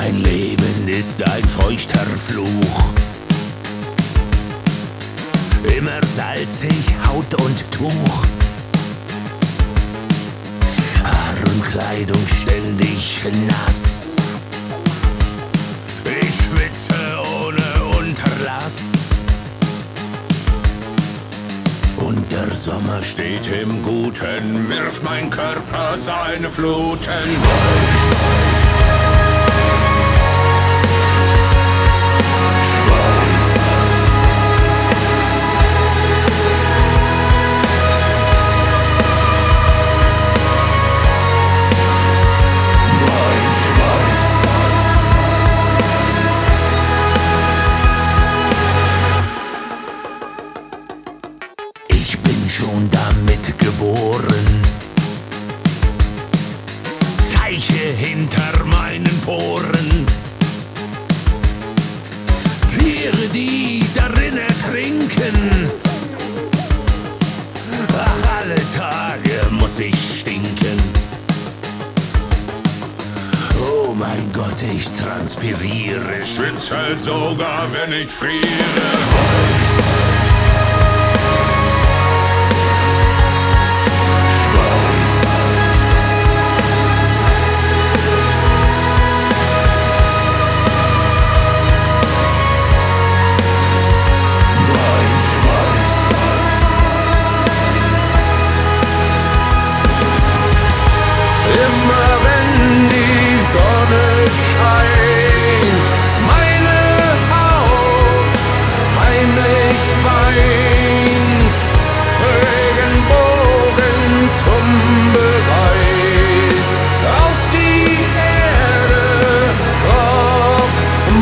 Mein Leben ist ein feuchter Fluch. Immer salzig, Haut und Tuch. Haar und Kleidung ständig nass. Ich schwitze ohne Unterlass. Und der Sommer steht im Guten, wirft mein Körper seine Fluten. Ich bin schon damit geboren. Teiche hinter meinen Poren. Tiere, die darin ertrinken. Ach, alle Tage muss ich stinken. Oh mein Gott, ich transpiriere. Schwitze sogar, wenn ich friere. Immer wenn die Sonne scheint, meine Haut heimlich weint. Regenbogen zum Beweis, auf die Erde tropft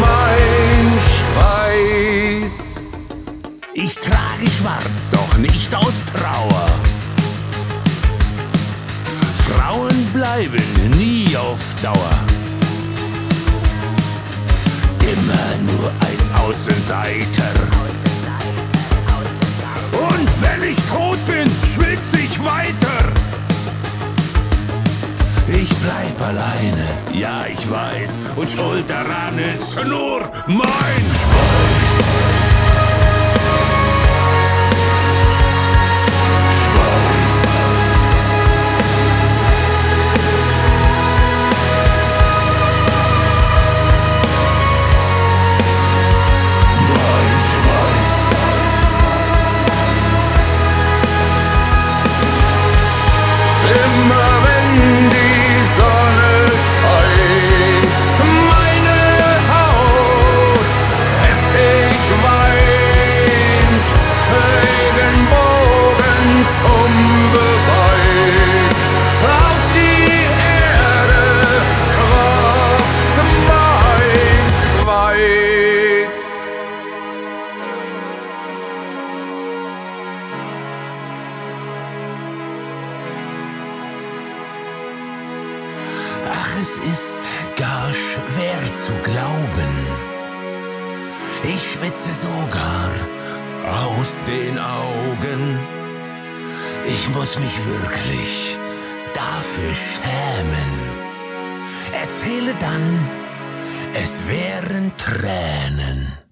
mein Schweiß. Ich trage schwarz, doch nicht aus Trauer. Frauen bleiben nie auf Dauer. Immer nur ein Außenseiter. Und wenn ich tot bin, schwitz ich weiter. Ich bleib alleine, ja ich weiß, und schuld daran ist nur mein Schweiß. Immer wenn die Sonne scheint, meine Haut heftig weint. Regenbogen zum Beweis, auf die Erde tropft mein Schweiß. Ach, es ist gar schwer zu glauben. Ich schwitze sogar aus den Augen. Ich muss mich wirklich dafür schämen. Erzähle dann, es wären Tränen.